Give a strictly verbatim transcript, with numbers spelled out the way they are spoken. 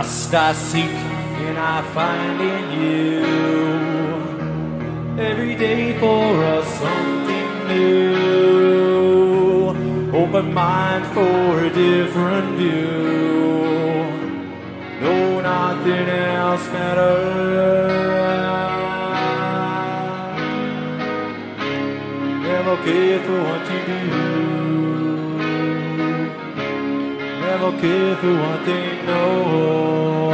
Trust I seek and I find in you. Every day for us something new. Open mind for a different view. No, nothing else matters. Never care for what you do. Never care for what they know.